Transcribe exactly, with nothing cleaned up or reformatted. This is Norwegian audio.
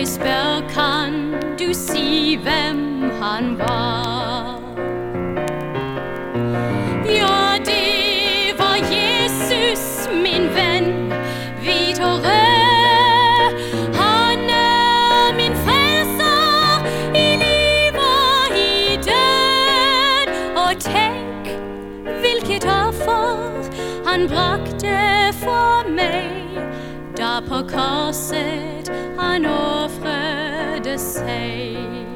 jeg spør, kan du si hvem han var? Ja, det var Jesus, min venn, hvit og rød. Han er min frelser i liv og i død. Og tenk, hvilket offer han brakte for meg, da på korset han ofrede seg.